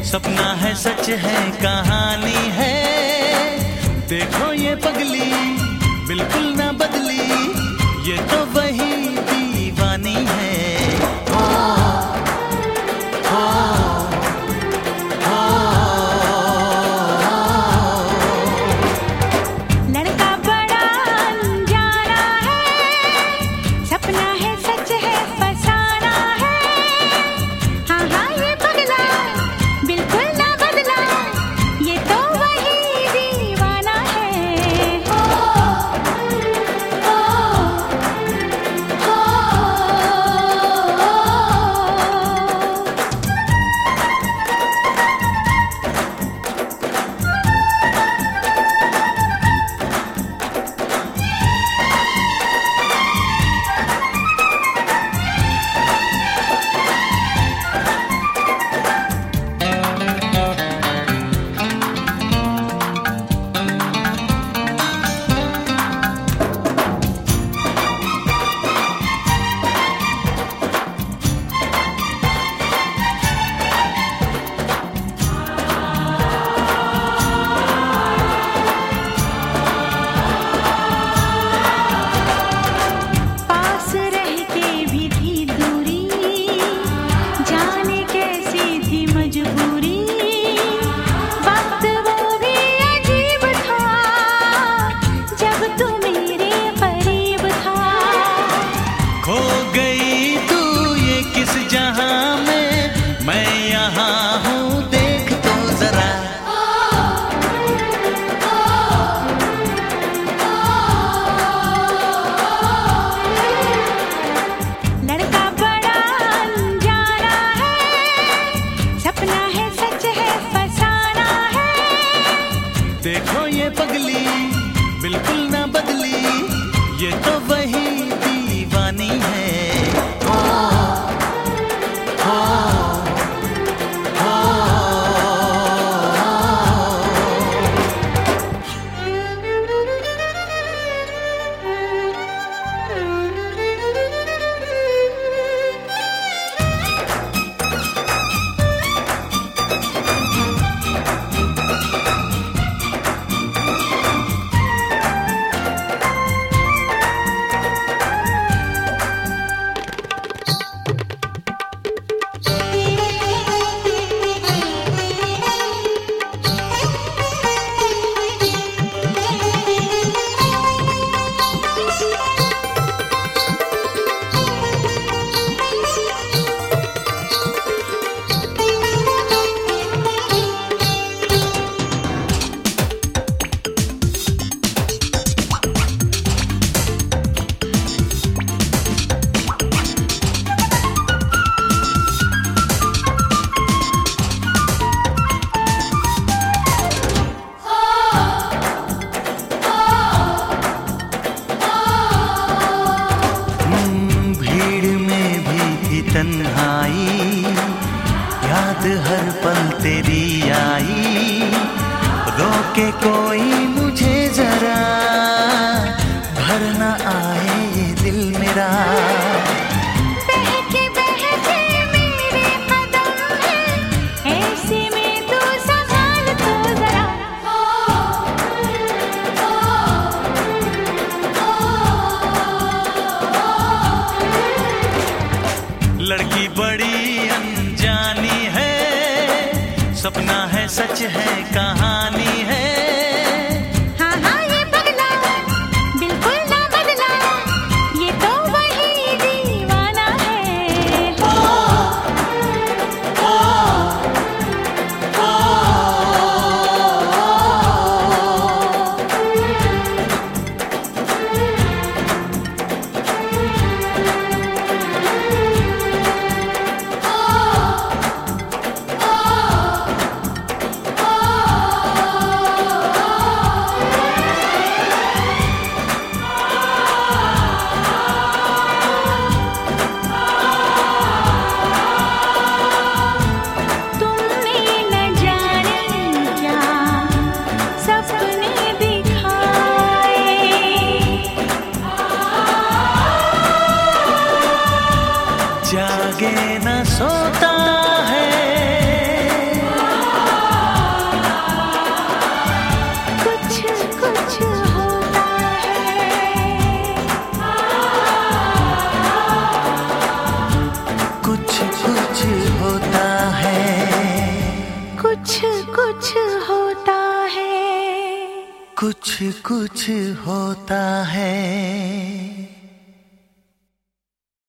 सपना है सच है कहानी है, देखो ये पगली बिल्कुल ना बदली, ये तो वही दीवानी है। हो, हो, हो, लड़का बड़ा अनजाना है, सपना है सच है फसाना है। हाँ हाँ ये पगला बिल्कुल ना बदला, ये तो वही दीवाना है। हो, हो, हो, पास रह के भी थी दूरी, जाने कैसी थी मजबूरी। वक्त वो भी अजीब था, जब तू मेरे करीब था। खो गई तू ये किस जहां में, मैं यहाँ हूँ देख तो जरा। लड़का बड़ा अनजाना है, सपना है सच है फसाना है। देखो ये पगली बिल्कुल ना बदली, ये तो वही दीवानी है। हो, हो, हो, भीड़ में भी थी तन्हाई, याद हर पल तेरी आई। रोके कोई मुझे जरा, भर न आए ये दिल मेरा। बहके बहके मेरे कदम है, ऐसे में तू संभाल तो जरा। लड़की बड़ी अनजानी है, सपना है सच है कहानी है। हाँ हाँ ये पगला बिल्कुल ना बदला, ये तो वही दीवाना है। हो, हो, हो, हो, कुछ कुछ होता है।